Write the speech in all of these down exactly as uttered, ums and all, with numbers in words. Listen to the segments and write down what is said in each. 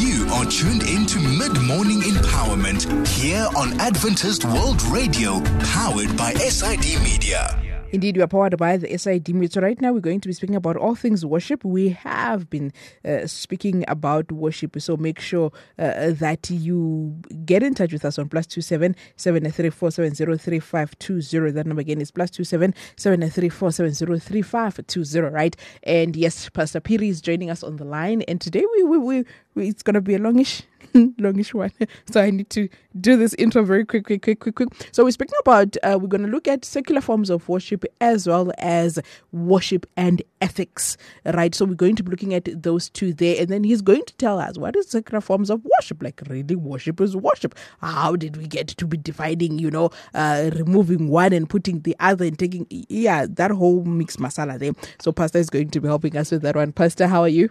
You are tuned into Mid-Morning Empowerment here on Adventist World Radio, powered by S I D Media. Indeed, we are powered by the S I D Media. So right now we're going to be speaking about all things worship. We have been uh, speaking about worship, so make sure uh, that you get in touch with us on plus two seven seven three four seven zero three five two zero. That number again is plus two seven seven three four seven zero three five two zero. Right? And yes, Pastor Piri is joining us on the line, and today we we, we, we it's going to be a longish. longish one. So I need to do this intro very quick, quick, quick, quick, quick. So we're speaking about, uh, we're going to look at secular forms of worship as well as worship and ethics, right? So we're going to be looking at those two there, and then he's going to tell us what is secular forms of worship. Like, really, worship is worship. How did we get to be dividing, you know, uh, removing one and putting the other and taking, yeah, that whole mix masala there. So Pastor is going to be helping us with that one. Pastor, how are you?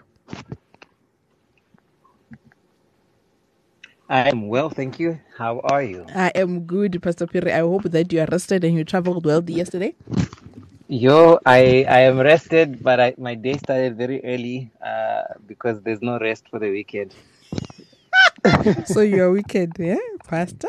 I am well, thank you. How are you? I am good, Pastor Piri. I hope that you are rested and you traveled well yesterday. Yo, I, I am rested, but I, my day started very early uh, because there's no rest for the weekend. So your weekend, yeah, Pastor?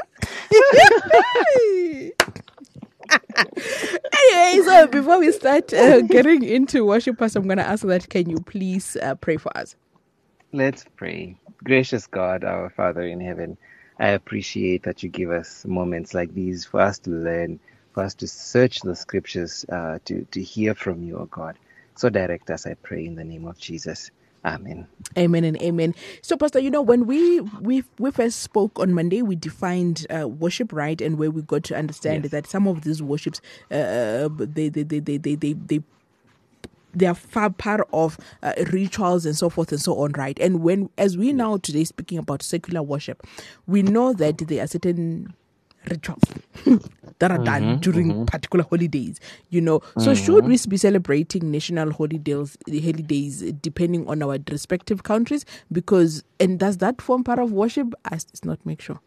Anyway, so before we start uh, getting into worship, Pastor, I'm going to ask that, can you please uh, pray for us? Let's pray. Gracious God, our Father in heaven, I appreciate that you give us moments like these for us to learn, for us to search the scriptures, uh, to, to hear from you, O God. So direct us, I pray, in the name of Jesus. Amen. Amen and amen. So, Pastor, you know, when we we we first spoke on Monday, we defined uh, worship, right, and where we got to understand yes. that some of these worships, uh, they they they they they they, they they are far part of uh, rituals and so forth and so on, right? And when, as we now today speaking about secular worship, we know that there are certain rituals that are mm-hmm, done during mm-hmm. particular holidays, you know. So mm-hmm. should we be celebrating national holidays, holidays depending on our respective countries? Because, and does that form part of worship? I just not make sure.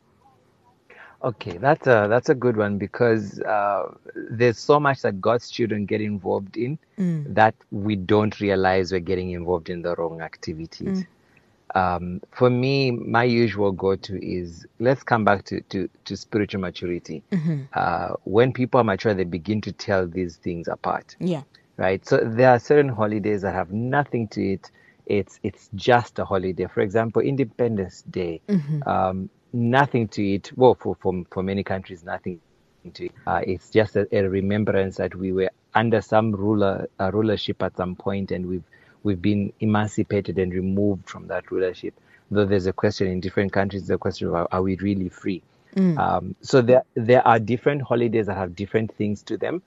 Okay, that's a, that's a good one because uh, there's so much that God's children get involved in mm. that we don't realize we're getting involved in the wrong activities. Mm. Um, for me, my usual go-to is let's come back to, to, to spiritual maturity. Mm-hmm. Uh, when people are mature, they begin to tell these things apart. Yeah. Right? So there are certain holidays that have nothing to it. It's, it's just a holiday. For example, Independence Day. Mm-hmm. Um, Nothing to it. Well, for, for for many countries, nothing to it. Uh, it's just a, a remembrance that we were under some ruler uh, rulership at some point, and we've we've been emancipated and removed from that rulership. Though there's a question in different countries, the question of are, are we really free? Mm. Um, so there there are different holidays that have different things to them.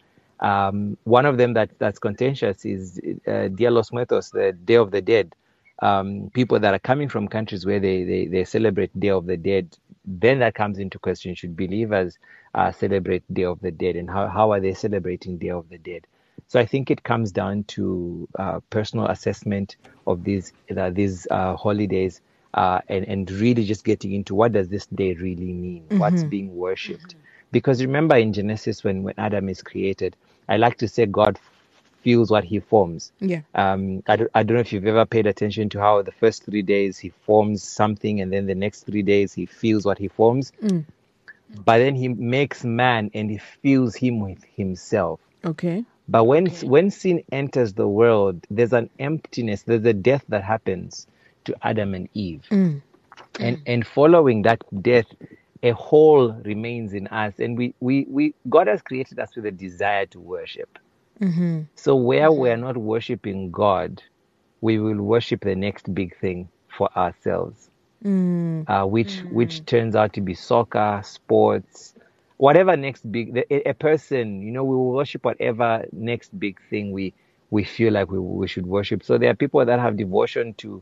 Um, one of them that that's contentious is uh, Dia los Muertos, the Day of the Dead. Um, people that are coming from countries where they, they, they celebrate Day of the Dead, then that comes into question. Should believers uh, celebrate Day of the Dead, and how, how are they celebrating Day of the Dead? So I think it comes down to uh, personal assessment of these uh, these uh, holidays uh, and, and really just getting into what does this day really mean? Mm-hmm. What's being worshipped? Mm-hmm. Because remember in Genesis when, when Adam is created, I like to say God feels what he forms. Yeah. Um, I, don't, I don't know if you've ever paid attention to how the first three days he forms something and then the next three days he feels what he forms. Mm. But then he makes man and he fills him with himself. Okay. But when okay. when sin enters the world, there's an emptiness, there's a death that happens to Adam and Eve. Mm. And mm. and following that death, a hole remains in us. And we, we, we God has created us with a desire to worship. Mm-hmm. So where mm-hmm. we're not worshiping God, we will worship the next big thing for ourselves, mm. uh, which mm. which turns out to be soccer, sports, whatever next big, a, a person, you know, we will worship whatever next big thing we, we feel like we, we should worship. So there are people that have devotion to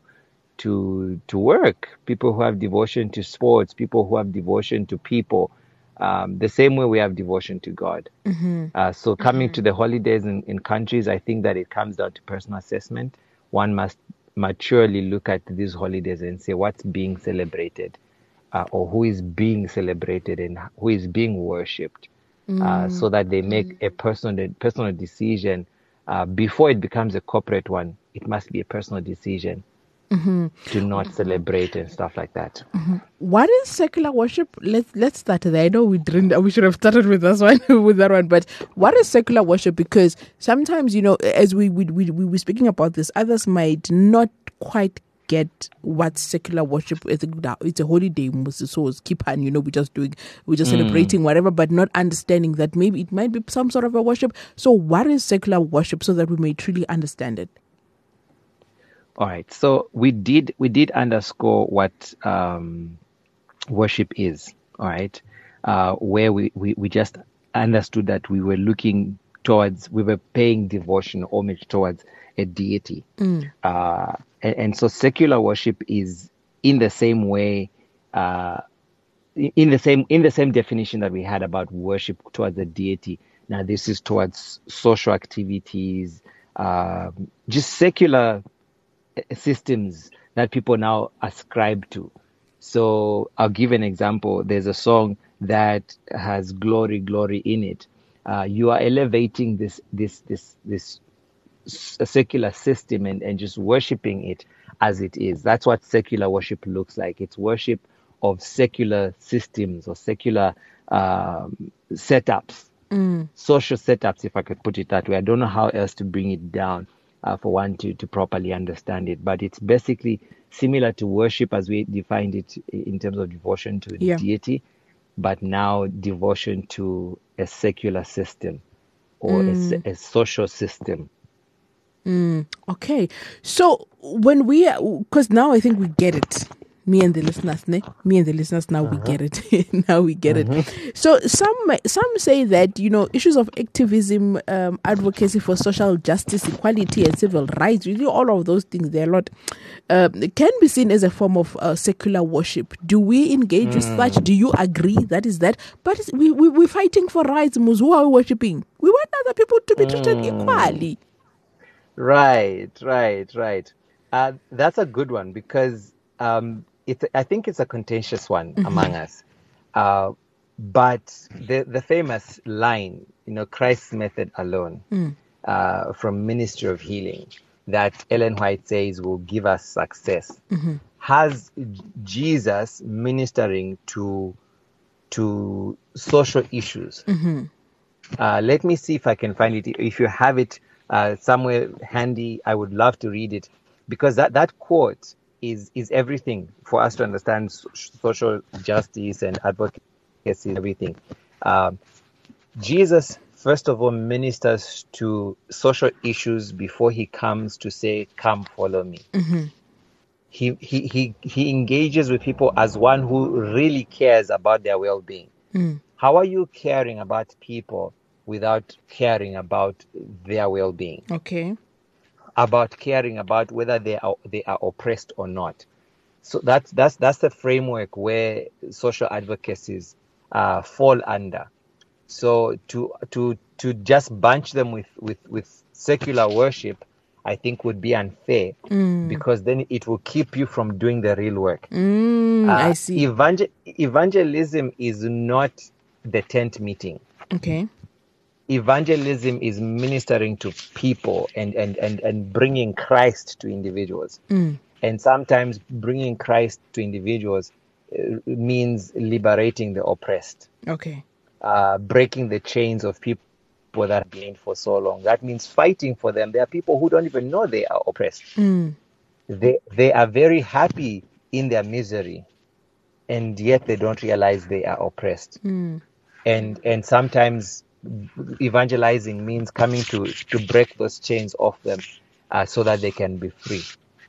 to to work, people who have devotion to sports, people who have devotion to people. Um, the same way we have devotion to God. Mm-hmm. Uh, so coming mm-hmm. to the holidays in, in countries, I think that it comes down to personal assessment. One must maturely look at these holidays and say what's being celebrated uh, or who is being celebrated and who is being worshipped mm-hmm. uh, so that they make a personal, personal decision. Uh, before it becomes a corporate one, it must be a personal decision Mm-hmm. to not celebrate and stuff like that. Mm-hmm. What is secular worship? Let's let's start there. I know we didn't. We should have started with this one, with that one. But what is secular worship? Because sometimes, you know, as we we we, we were speaking about this, others might not quite get what secular worship is. It's a holiday, so it's keep on, you know, we're just doing, we're just mm. celebrating whatever, but not understanding that maybe it might be some sort of a worship. So what is secular worship, so that we may truly understand it? All right. So we did we did underscore what um, worship is. All right. Uh, where we, we, we just understood that we were looking towards, we were paying devotion, homage towards a deity. Mm. Uh, and, and so secular worship is in the same way, uh, in the same in the same definition that we had about worship towards a deity. Now this is towards social activities, uh, just secular systems that people now ascribe to. So I'll give an example. There's a song that has glory, glory in it. Uh, you are elevating this this this this secular system and, and just worshiping it as it is. That's what secular worship looks like. It's worship of secular systems or secular um, setups, mm. social setups, if I could put it that way. I don't know how else to bring it down. Uh, for one to, to properly understand it. But it's basically similar to worship as we defined it in terms of devotion to yeah. deity, but now devotion to a secular system or mm. a, a social system. Mm. Okay. So when we, because now I think we get it. Me and the listeners, ne? me and the listeners, now uh-huh. we get it. now we get mm-hmm. it. So some some say that, you know, issues of activism, um, advocacy for social justice, equality, and civil rights, really all of those things, they're a lot, uh, can be seen as a form of uh, secular worship. Do we engage mm. with such? Do you agree that is that? But we, we, we're fighting for rights, Mus. Who are we worshipping? We want other people to be treated mm. equally. Right, right, right. Uh, that's a good one because um, It's, I think it's a contentious one mm-hmm. among us. Uh, but the, the famous line, you know, Christ's method alone, mm. uh, from Ministry of Healing, that Ellen White says will give us success, mm-hmm. has Jesus ministering to, to social issues. Mm-hmm. Uh, let me see if I can find it. If you have it uh, somewhere handy, I would love to read it, because that, that quote is is everything for us to understand social justice and advocacy and everything. Um, Jesus, first of all, ministers to social issues before he comes to say, come follow me. Mm-hmm. He, he, he, he engages with people as one who really cares about their well-being. Mm. How are you caring about people without caring about their well-being? Okay. About caring about whether they are they are oppressed or not. So that's that's that's the framework where social advocacies uh, fall under. So to to to just bunch them with, with, with secular worship, I think would be unfair, mm. because then it will keep you from doing the real work. Mm, uh, I see. Evangel- evangelism is not the tent meeting. Okay. Evangelism is ministering to people and, and, and, and bringing Christ to individuals. Mm. And sometimes bringing Christ to individuals uh, means liberating the oppressed. Okay. Uh, breaking the chains of people that have been for so long. That means fighting for them. There are people who don't even know they are oppressed. Mm. They, they are very happy in their misery, and yet they don't realize they are oppressed. Mm. And, and sometimes evangelizing means coming to, to break those chains off them uh, so that they can be free.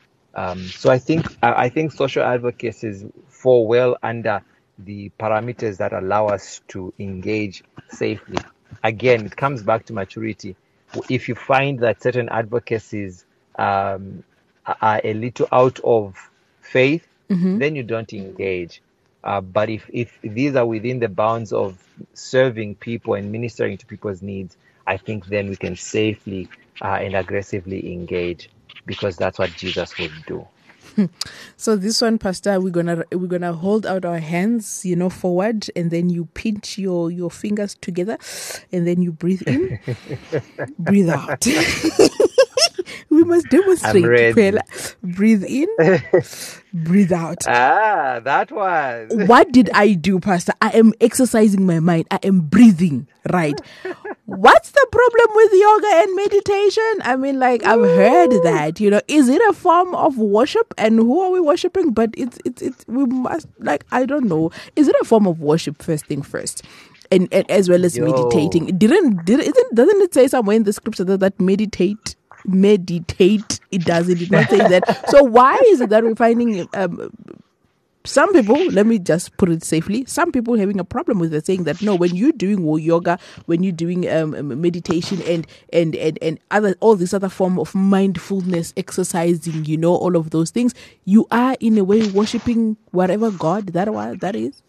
Um, so I think I think social advocacy fall well under the parameters that allow us to engage safely. Again, it comes back to maturity. If you find that certain advocacies um, are a little out of faith, mm-hmm. then you don't engage. Uh, but if, if these are within the bounds of serving people and ministering to people's needs, I think then we can safely uh, and aggressively engage, because that's what Jesus would do. So this one, Pastor, we're gonna we're gonna hold out our hands, you know, forward, and then you pinch your, your fingers together, and then you breathe in, breathe out. we must demonstrate. I'm ready. Phela. Breathe in, breathe out. Ah, that one. What did I do, Pastor? I am exercising my mind. I am breathing, right? What's the problem with yoga and meditation? I mean, like, I've heard that, you know, is it a form of worship? And who are we worshiping? But it's, it's, it's, we must, like, I don't know. Is it a form of worship, first thing first? And, and as well as Yo. meditating. Didn't, did, isn't, doesn't it say somewhere in the scripture that, that meditate, meditate, it does, it did not say that. So why is it that we're finding, um, some people, let me just put it safely, some people having a problem with it, saying that no, when you're doing yoga, when you're doing um, meditation and, and, and, and other all this other form of mindfulness, exercising, you know, all of those things, you are in a way worshipping whatever God that was, that is.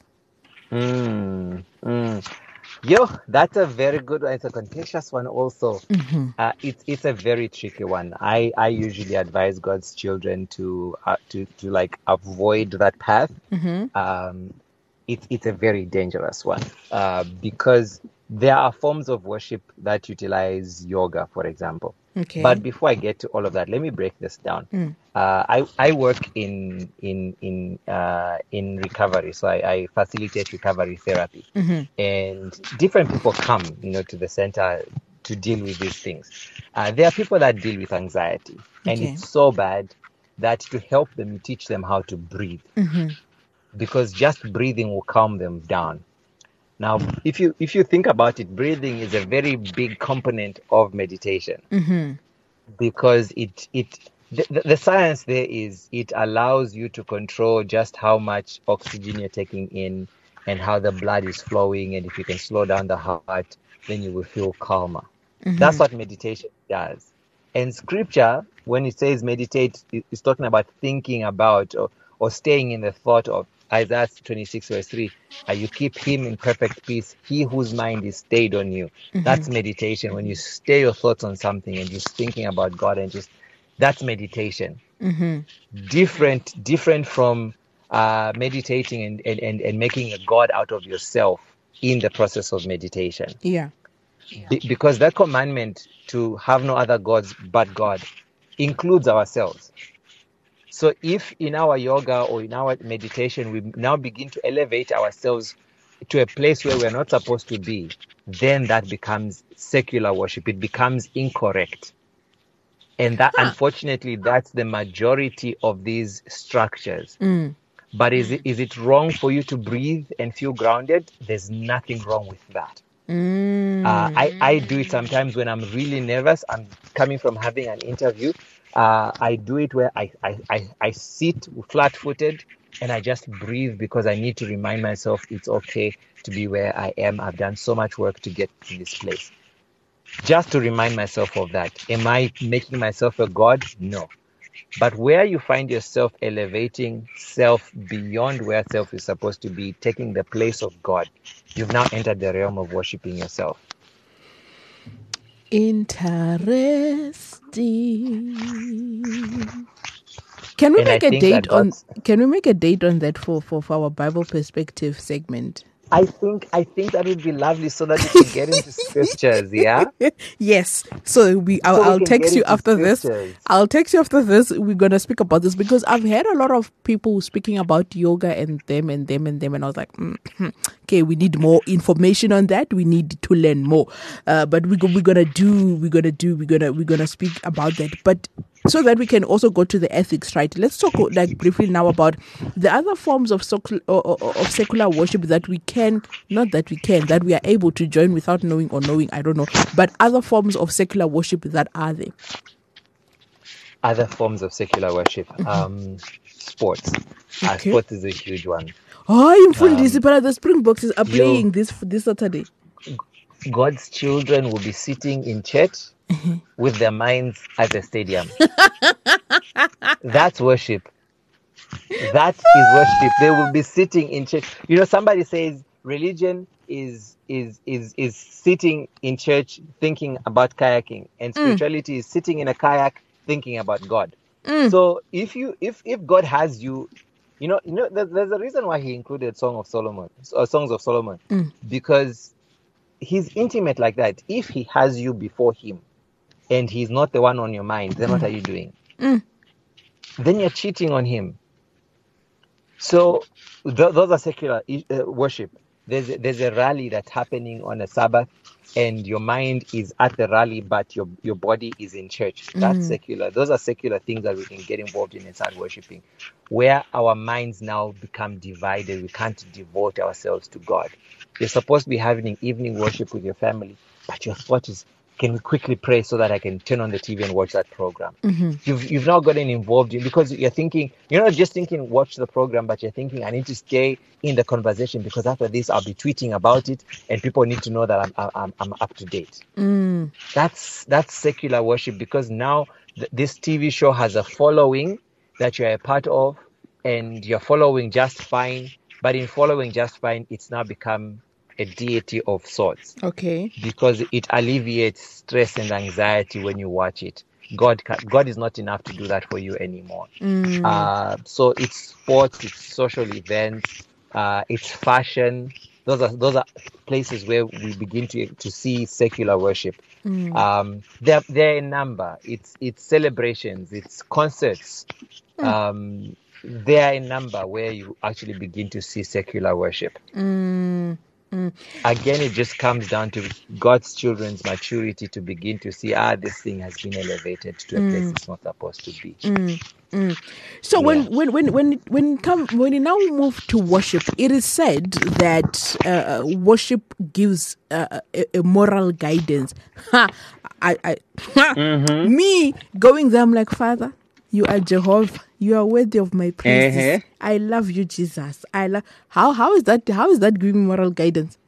Mm, mm. Yo, that's a very good one. It's a contentious one also. Mm-hmm. Uh, it's it's a very tricky one. I, I usually advise God's children to uh, to to like avoid that path. Mm-hmm. Um, it's it's a very dangerous one uh, because there are forms of worship that utilize yoga, for example. Okay. But before I get to all of that, let me break this down. Mm. Uh, I I work in in in uh, in recovery, so I, I facilitate recovery therapy, mm-hmm. and different people come, you know, to the center to deal with these things. Uh, there are people that deal with anxiety, and Okay. it's so bad that to help them, you teach them how to breathe, mm-hmm. because just breathing will calm them down. Now, if you if you think about it, breathing is a very big component of meditation, mm-hmm. because it it the, the science there is it allows you to control just how much oxygen you're taking in and how the blood is flowing, and if you can slow down the heart, then you will feel calmer. Mm-hmm. That's what meditation does. And scripture, when it says meditate, it's talking about thinking about or, or staying in the thought of. Isaiah twenty-six verse three, uh, you keep him in perfect peace, he whose mind is stayed on you. Mm-hmm. That's meditation. When you stay your thoughts on something and just thinking about God and just, that's meditation. Mm-hmm. Different, different from uh, meditating and, and, and, and making a God out of yourself in the process of meditation. Yeah. yeah. Be- because that commandment to have no other gods but God includes ourselves. So if in our yoga or in our meditation, we now begin to elevate ourselves to a place where we're not supposed to be, then that becomes secular worship. It becomes incorrect. And that, huh. unfortunately, that's the majority of these structures. Mm. But is it, is it wrong for you to breathe and feel grounded? There's nothing wrong with that. Mm. Uh, I, I do it sometimes when I'm really nervous. I'm coming from having an interview. Uh, I do it where I, I, I, I sit flat-footed and I just breathe because I need to remind myself it's okay to be where I am. I've done so much work to get to this place. Just to remind myself of that. Am I making myself a god? No. But where you find yourself elevating self beyond where self is supposed to be, taking the place of God, you've now entered the realm of worshiping yourself. Interesting. Can we and make I a date on? Can we make a date on that for, for, for our Bible perspective segment? I think I think that would be lovely so that we can get into scriptures, yeah? Yes. So we I'll, so we I'll text you after scriptures. this. I'll text you after this. We're gonna speak about this because I've heard a lot of people speaking about yoga and them and them and them, and I was like, mm-hmm. okay, we need more information on that. We need to learn more. Uh, but we go, we're gonna do we're gonna do we're gonna we're gonna speak about that. But so that we can also go to the ethics, right? Let's talk like briefly now about the other forms of secular, of secular worship that we can, not that we can, that we are able to join without knowing or knowing, I don't know, but other forms of secular worship that are there. Other forms of secular worship. Mm-hmm. Um, sports. Okay. Uh, sports is a huge one. Oh, in full um, discipline, the Springboks are playing yo, this this Saturday. God's children will be sitting in church with their minds at the stadium. That's worship. That is worship. They will be sitting in church. You know, somebody says religion is is is is sitting in church thinking about kayaking, and spirituality mm. is sitting in a kayak thinking about God. Mm. So if you if if God has you, you know, you know, there's, there's a reason why He included Song of Solomon, or Songs of Solomon, mm. because He's intimate like that. If He has you before Him, and he's not the one on your mind, then what are you doing? Mm. Then you're cheating on him. So th- those are secular uh, worship. There's a, there's a rally that's happening on a Sabbath, and your mind is at the rally, but your your body is in church. That's Mm. secular. Those are secular things that we can get involved in and start worshiping, where our minds now become divided. We can't devote ourselves to God. You're supposed to be having evening worship with your family, but your thought is, can we quickly pray so that I can turn on the T V and watch that program? Mm-hmm. You've you've now gotten involved in, because you're thinking, you're not just thinking watch the program, but you're thinking I need to stay in the conversation, because after this I'll be tweeting about it and people need to know that I'm I'm I'm up to date. Mm. That's that's secular worship, because now th- this T V show has a following that you're a part of, and you're following just fine. But in following just fine, it's now become a deity of sorts, Okay. because it alleviates stress and anxiety when you watch it. God can, God is not enough to do that for you anymore. Mm. Uh, so it's sports, it's social events, uh, it's fashion. Those are those are places where we begin to to see secular worship. Mm. Um, they're they're a number. It's it's celebrations, it's concerts. Mm. Um, they are a number where you actually begin to see secular worship. Mm. Mm. Again, it just comes down to God's children's maturity to begin to see, ah, this thing has been elevated to a Mm. place it's not supposed to be. Mm. Mm. So Yeah. when when when when it, when it come when you now move to worship, it is said that uh, worship gives uh, a, a moral guidance. Ha! I, I ha! Mm-hmm. Me going there, I'm like, Father, you are Jehovah. You are worthy of my praises. Uh-huh. I love you, Jesus. I love. How how is that? How is that giving moral guidance?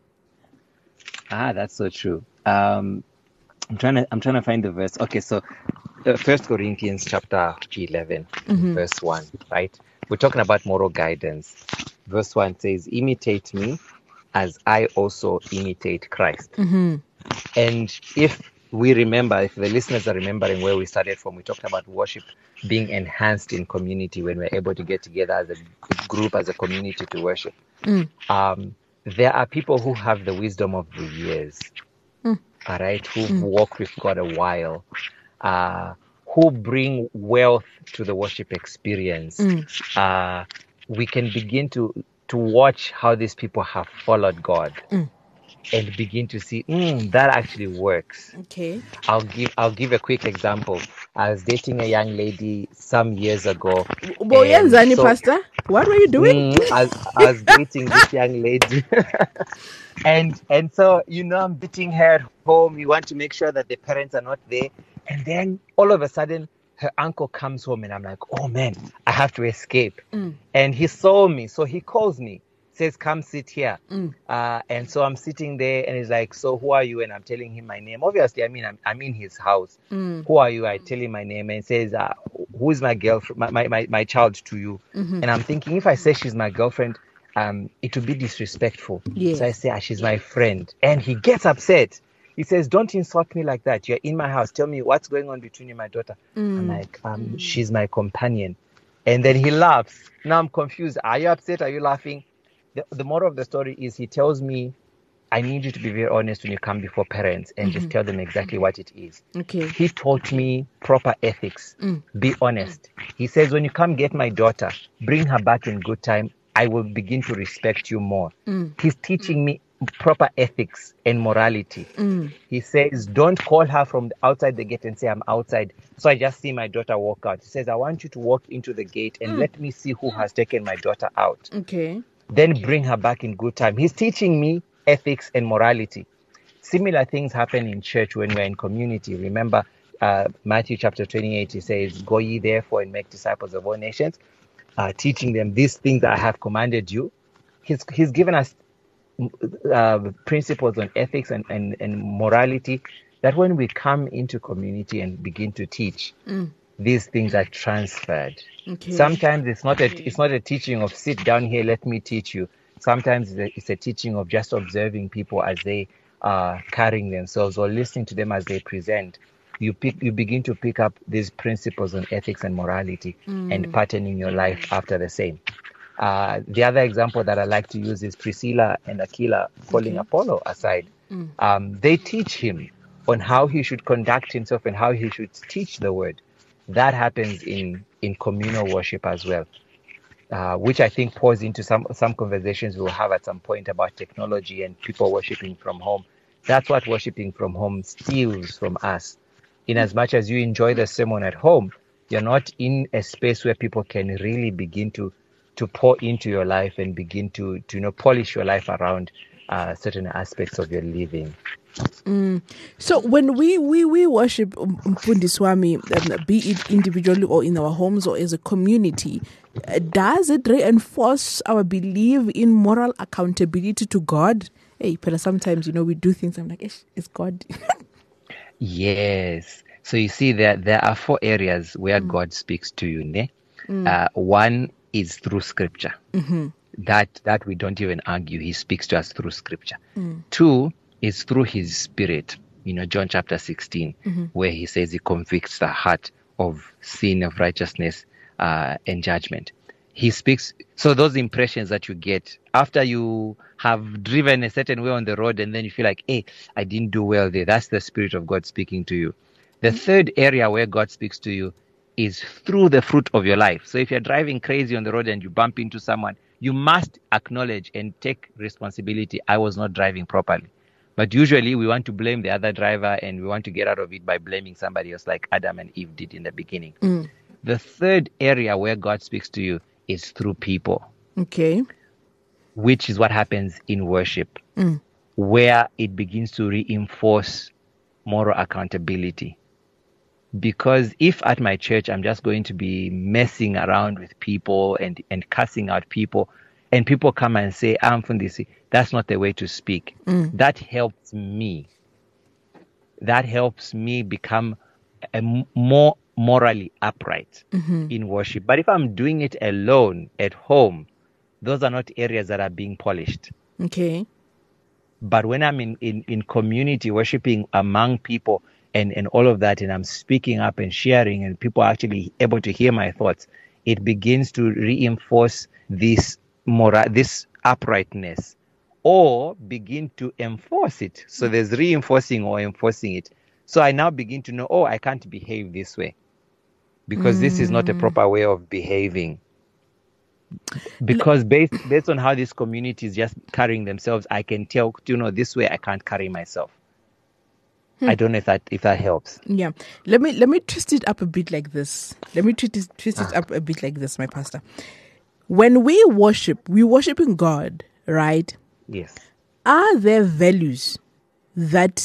Ah, that's so true. Um, I'm trying to I'm trying to find the verse. Okay, so uh, First Corinthians chapter eleven, Mm-hmm. verse one. Right, we're talking about moral guidance. Verse one says, "Imitate me, as I also imitate Christ." Mm-hmm. And if we remember, if the listeners are remembering where we started from, we talked about worship being enhanced in community when we're able to get together as a group, as a community to worship. Mm. Um, there are people who have the wisdom of the years, Mm. all right, who've Mm. walked with God a while, uh, who bring wealth to the worship experience. Mm. Uh, we can begin to to watch how these people have followed God. Mm. And begin to see mm, that actually works. Okay. I'll give I'll give a quick example. I was dating a young lady some years ago. Boyenzani, so- Pastor, what were you doing? Mm, I, was- I was dating this young lady, and and so you know I'm beating her at home. You want to make sure that the parents are not there, and then all of a sudden her uncle comes home, and I'm like, oh man, I have to escape. Mm. And he saw me, so he calls me, says, come sit here. Mm. Uh, and so I'm sitting there, and he's like, so who are you? And I'm telling him my name. Obviously, I mean, I'm, I'm in his house. Mm. Who are you? I tell him my name, and he says, uh, who is my girlfriend, my, my, my, my child to you? Mm-hmm. And I'm thinking, if I say she's my girlfriend, um, it would be disrespectful. Yes. So I say, ah, she's my friend. And he gets upset. He says, don't insult me like that. You're in my house. Tell me what's going on between you and my daughter. Mm. I'm like, um, she's my companion. And then he laughs. Now I'm confused. Are you upset? Are you laughing? The, the moral of the story is he tells me, I need you to be very honest when you come before parents and just tell them exactly what it is. Okay. He taught me proper ethics. Mm. Be honest. He says, when you come get my daughter, bring her back in good time. I will begin to respect you more. Mm. He's teaching me proper ethics and morality. Mm. He says, don't call her from the outside the gate and say, I'm outside. So I just see my daughter walk out. He says, I want you to walk into the gate and Mm. let me see who has taken my daughter out. Okay. Then bring her back in good time. He's teaching me ethics and morality. Similar things happen in church when we're in community. Remember, uh, Matthew chapter twenty-eight, he says, go ye therefore and make disciples of all nations, uh, teaching them these things that I have commanded you. He's, he's given us uh, principles on ethics and, and, and morality that when we come into community and begin to teach, Mm. these things are transferred. Okay. Sometimes it's not a it's not a teaching of sit down here, let me teach you. Sometimes it's a, it's a teaching of just observing people as they are carrying themselves or listening to them as they present. You pick you begin to pick up these principles on ethics and morality Mm. and patterning your life after the same. Uh, the other example that I like to use is Priscilla and Aquila calling Okay. Apollo aside. Mm. Um, they teach him on how he should conduct himself and how he should teach the word. That happens in, in communal worship as well, uh, which I think pours into some, some conversations we'll have at some point about technology and people worshiping from home. That's what worshiping from home steals from us. In as much as you enjoy the sermon at home, you're not in a space where people can really begin to to pour into your life and begin to, to you know, polish your life around uh, certain aspects of your living. Mm. So when we, we, we worship Mfundi Swami, um, be it individually or in our homes or as a community, uh, does it reinforce our belief in moral accountability to God? Hey, but sometimes, you know, we do things, I'm like, it's God. Yes. So you see, there, there are four areas where mm. God speaks to you. Ne? Mm. Uh, one is through scripture. Mm-hmm. That that we don't even argue. He speaks to us through scripture. Mm. Two is through his spirit. You know, John chapter sixteen, mm-hmm. where he says he convicts the heart of sin, of righteousness, uh, and judgment. He speaks. So those impressions that you get after you have driven a certain way on the road and then you feel like, hey, I didn't do well there. That's the Spirit of God speaking to you. The mm-hmm. third area where God speaks to you is through the fruit of your life. So if you're driving crazy on the road and you bump into someone, you must acknowledge and take responsibility. I was not driving properly. But usually we want to blame the other driver and we want to get out of it by blaming somebody else like Adam and Eve did in the beginning. Mm. The third area where God speaks to you is through people. Okay. Which is what happens in worship, mm. where it begins to reinforce moral accountability. Because if at my church I'm just going to be messing around with people and, and cussing out people, and people come and say, I'm from this, that's not the way to speak. Mm. That helps me. That helps me become a more morally upright mm-hmm. in worship. But if I'm doing it alone at home, those are not areas that are being polished. Okay. But when I'm in, in, in community worshiping among people and, and all of that, and I'm speaking up and sharing, and people are actually able to hear my thoughts, it begins to reinforce this moral, this uprightness, or begin to enforce it. So there's reinforcing or enforcing it. So I now begin to know, oh, I can't behave this way because mm. this is not a proper way of behaving. Because based based on how this community is just carrying themselves, I can tell, you know, this way I can't carry myself. Hmm. I don't know if that if that helps. Yeah, let me let me twist it up a bit like this. Let me twist it, twist it up a bit like this, my pastor. When we worship, we worshiping God, right? Yes. Are there values that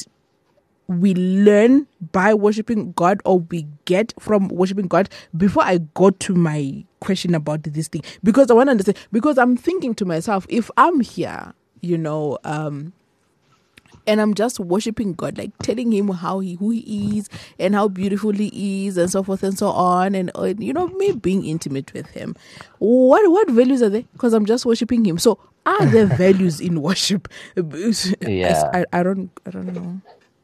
we learn by worshiping God or we get from worshiping God? Before I go to my question about this thing, because I want to understand, because I'm thinking to myself, if I'm here, you know, um, and I'm just worshiping God, like telling him how he, who he is and how beautiful he is and so forth and so on. And, uh, you know, me being intimate with him. What, what values are there? Because I'm just worshiping him. So are there values in worship? Yeah. I, I don't, I don't know.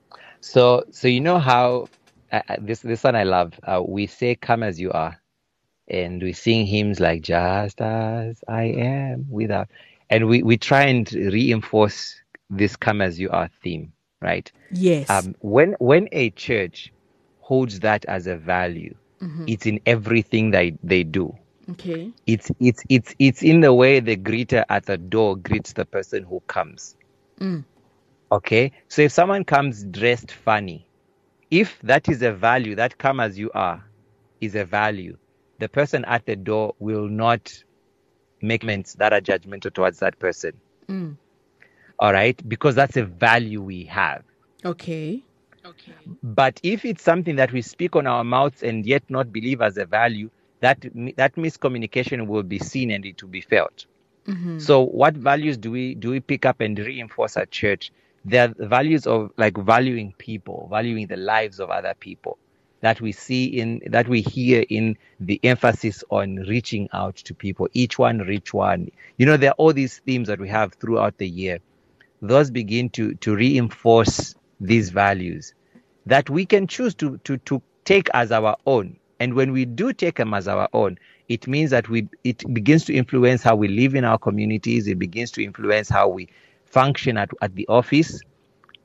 So, so you know how uh, this, this one I love, uh, we say, come as you are. And we sing hymns like, just as I am without. And we, we try and reinforce this come as you are theme, right? Yes. Um, when when a church holds that as a value, mm-hmm. it's in everything that they do. Okay. It's it's it's it's in the way the greeter at the door greets the person who comes. Mm. Okay. So if someone comes dressed funny, if that is a value, that come as you are is a value, the person at the door will not make comments that are judgmental towards that person. Mm. All right, because that's a value we have. Okay. Okay. But if it's something that we speak on our mouths and yet not believe as a value, that that miscommunication will be seen and it will be felt. Mm-hmm. So, what values do we do we pick up and reinforce at church? There are values of like valuing people, valuing the lives of other people, that we see in that we hear in the emphasis on reaching out to people. Each one reach one. You know, there are all these themes that we have throughout the year. Those begin to, to reinforce these values that we can choose to, to, to take as our own. And when we do take them as our own, it means that we it begins to influence how we live in our communities. It begins to influence how we function at, at the office.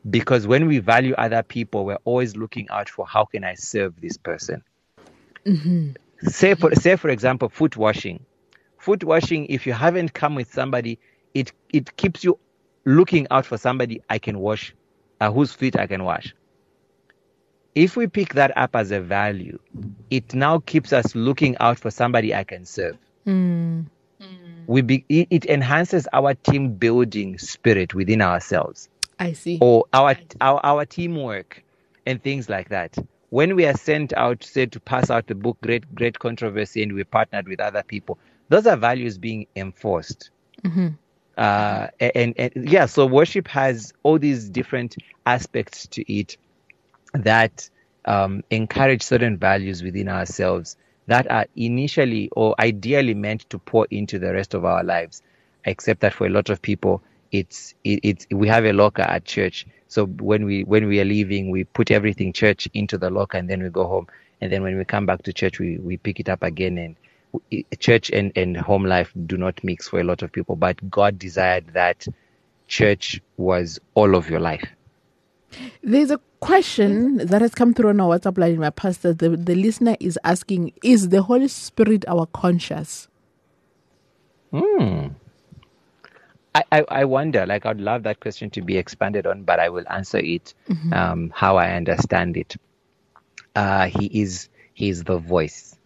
because when we value other people, we're always looking out for how can I serve this person. Mm-hmm. Say for say for example, foot washing. Foot washing. If you haven't come with somebody, it it keeps you looking out for somebody I can wash, uh, whose feet I can wash. If we pick that up as a value, it now keeps us looking out for somebody I can serve. Mm. We be, it, it enhances our team building spirit within ourselves. I see. Or our, our our teamwork and things like that. When we are sent out, say, to pass out the book, Great Great Controversy, and we partnered with other people, those are values being enforced. Mm-hmm. Uh, and, and yeah, so worship has all these different aspects to it that um, encourage certain values within ourselves that are initially or ideally meant to pour into the rest of our lives. Except that for a lot of people, it's it, it's we have a locker at church. So when we when we are leaving, we put everything church into the locker, and then we go home. And then when we come back to church, we, we pick it up again. And we, church and, and home life do not mix for a lot of people. But God desired that church was all of your life. There's a question that has come through on our WhatsApp line, my pastor. The, the listener is asking, is the Holy Spirit our conscience? Hmm. I, I, I wonder, like, I'd love that question to be expanded on, but I will answer it mm-hmm. um, how I understand it. Uh, he is he is the voice.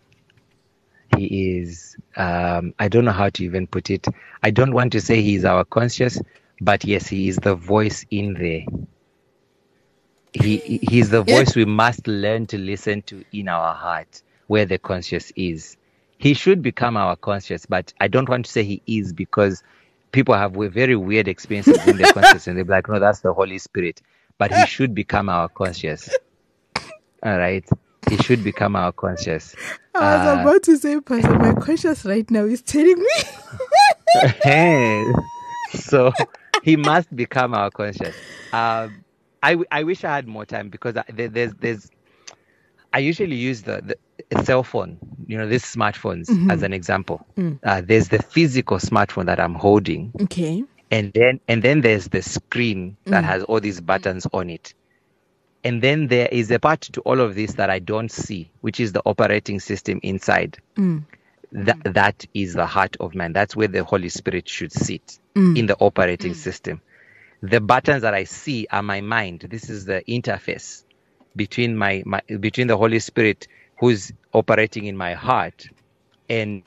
He is, um, I don't know how to even put it. I don't want to say he is our conscience, but yes, he is the voice in there. He he is the voice we must learn to listen to in our heart, where the conscience is. He should become our conscience, but I don't want to say he is, because people have very weird experiences in their conscience, and they're like, no, that's the Holy Spirit. But he should become our conscience. All right? He should become our conscience. I was uh, about to say, Pastor, my conscience right now is telling me. Hey, so he must become our conscience. Um, I, I wish I had more time, because I, there, there's there's I usually use the, the cell phone, you know, these smartphones mm-hmm. as an example. Mm. Uh, there's the physical smartphone that I'm holding. Okay. And then and then there's the screen that mm. has all these buttons on it. And then there is a part to all of this that I don't see, which is the operating system inside. Mm. That that is the heart of man. That's where the Holy Spirit should sit, mm. in the operating mm. system. The buttons that I see are my mind. This is the interface between my, my between the Holy Spirit, who's operating in my heart, and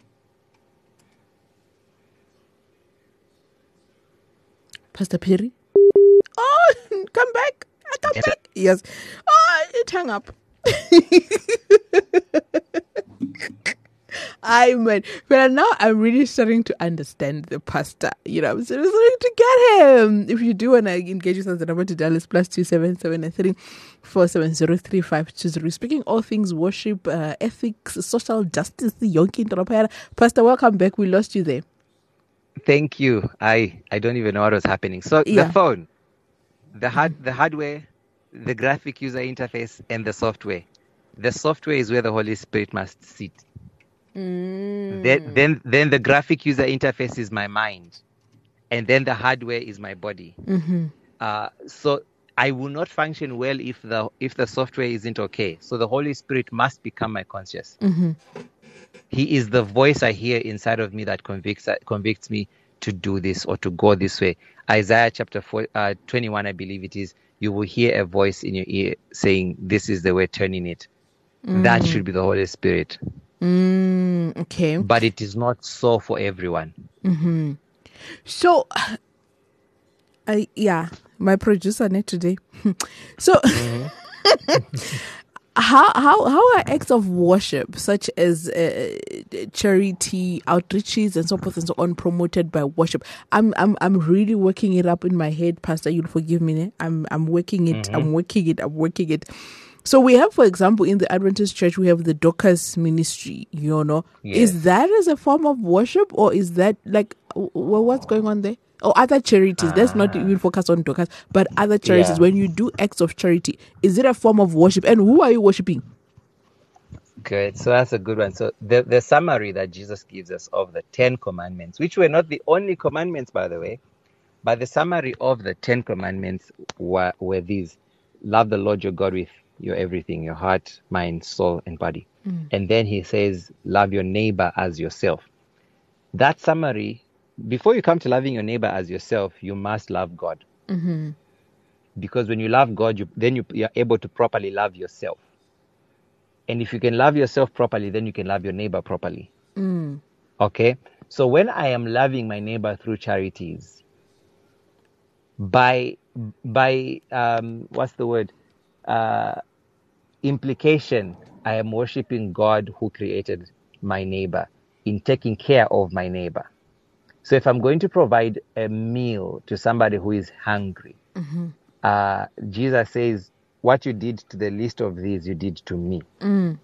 Pastor Perry. Oh, come back! Come yes. back! Yes. Oh, it hung up. I mean, but now I'm really starting to understand the pastor. You know, I'm starting to get him. If you do want to engage with us, the number to dial is plus two seven seven three four seven zero three five two zero. Speaking all things worship, uh, ethics, social justice, yonke intropera. Pastor, welcome back. We lost you there. Thank you. I I don't even know what was happening. So yeah. The phone, the hard the hardware, the graphic user interface, and the software. The software is where the Holy Spirit must sit. Mm. Then, then, then the graphic user interface is my mind, and then the hardware is my body. Mm-hmm. Uh, so I will not function well if the if the software isn't okay. So the Holy Spirit must become my conscience. Mm-hmm. He is the voice I hear inside of me that convicts convicts me to do this or to go this way. Isaiah chapter four, uh, twenty-one, I believe it is. You will hear a voice in your ear saying, "This is the way, turn in it." Mm. That should be the Holy Spirit. Mm, okay. But it is not so for everyone. Mm-hmm. So, I yeah, my producer net today. So, mm-hmm. how how how are acts of worship such as uh, charity, outreaches, and so forth and so on promoted by worship? I'm I'm I'm really working it up in my head, Pastor. You'll forgive me. Ne? I'm I'm working it. Mm-hmm. I'm working it. I'm working it. So we have, for example, in the Adventist Church, we have the Dorcas ministry, you know. Yes. Is that as a form of worship, or is that like, well, what's going on there? Or other charities, uh, let's not even focus on Dorcas, but other charities, yeah. When you do acts of charity, is it a form of worship? And who are you worshiping? Good. So that's a good one. So the, the summary that Jesus gives us of the Ten Commandments, which were not the only commandments, by the way, But the summary of the Ten Commandments were, were these: love the Lord your God with your everything, your heart, mind, soul, and body. Mm. And then he says, love your neighbor as yourself. That summary, before you come to loving your neighbor as yourself, you must love God. Mm-hmm. Because when you love God, you, then you, you're able to properly love yourself. And if you can love yourself properly, then you can love your neighbor properly. Mm. Okay? So when I am loving my neighbor through charities, by, by um, what's the word? Uh, implication, I am worshiping God who created my neighbor in taking care of my neighbor. So if I'm going to provide a meal to somebody who is hungry, mm-hmm. uh, Jesus says, what you did to the least of these, you did to me. Mm.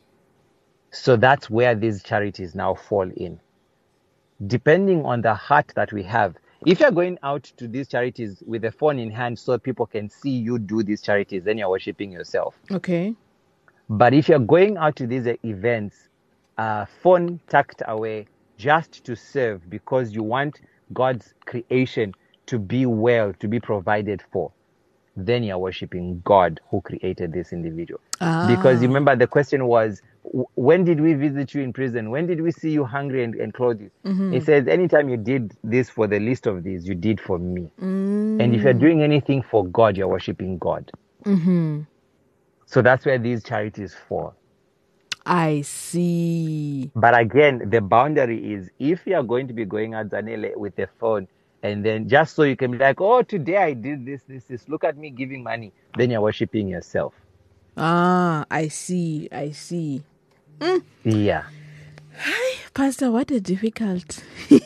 So that's where these charities now fall in. Depending on the heart that we have, if you're going out to these charities with a phone in hand so people can see you do these charities, then you're worshiping yourself. Okay. But if you're going out to these events, uh, phone tucked away just to serve because you want God's creation to be well, to be provided for, then you're worshiping God who created this individual. Ah. Because remember, the question was, when did we visit you in prison? When did we see you hungry and, and clothed you? Mm-hmm. It says, anytime you did this for the least of these, you did for me. Mm. And if you're doing anything for God, you're worshiping God. Mm-hmm. So that's where these charities fall. I see. But again, the boundary is, if you are going to be going out, Zanele, with a phone, and then just so you can be like, oh, today I did this, this, this, look at me giving money, then you're worshiping yourself. Ah, I see, I see. Mm. Yeah. Hi, Pastor, what a difficult.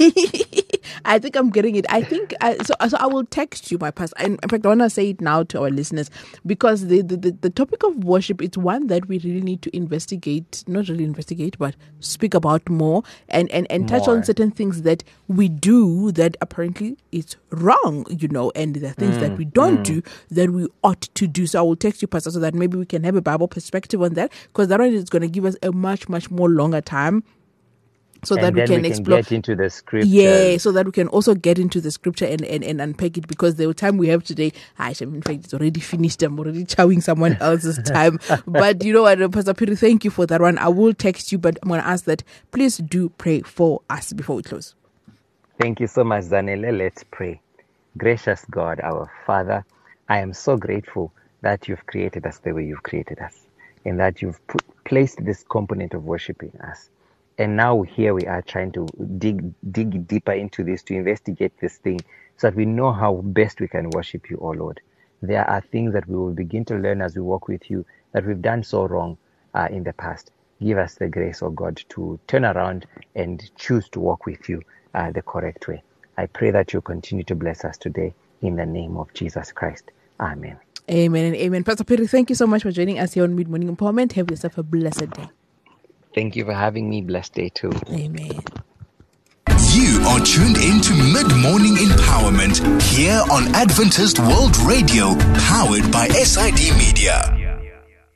I think I'm getting it. I think I, so. So I will text you, my pastor. In fact, I want to say it now to our listeners, because the, the, the, the topic of worship, it's one that we really need to investigate. Not really investigate, but speak about more and and, and touch more on certain things that we do that apparently it's wrong, you know, and the things mm, that we don't mm. do that we ought to do. So I will text you, pastor, so that maybe we can have a Bible perspective on that, because that one is going to give us a much much more longer time. So and that we can, we can explore get into the scripture. Yeah, so that we can also get into the scripture and, and, and unpack it, because the time we have today, I in fact it's already finished. I'm already chowing someone else's time. But you know what, Pastor Peter, thank you for that one. I will text you, but I'm going to ask that please do pray for us before we close. Thank you so much, Zanele. Let's pray. Gracious God, our Father, I am so grateful that you've created us the way you've created us, and that you've put, placed this component of worshiping us. And now here we are trying to dig dig deeper into this, to investigate this thing, so that we know how best we can worship you, oh Lord. There are things that we will begin to learn as we walk with you that we've done so wrong uh, in the past. Give us the grace, oh God, to turn around and choose to walk with you uh, the correct way. I pray that you continue to bless us today in the name of Jesus Christ. Amen. Amen and amen. Pastor Peter, thank you so much for joining us here on Mid Morning Empowerment. Have yourself a blessed day. Thank you for having me. Blessed day too. Amen. You are tuned into Mid-Morning Empowerment here on Adventist World Radio, powered by S I D Media.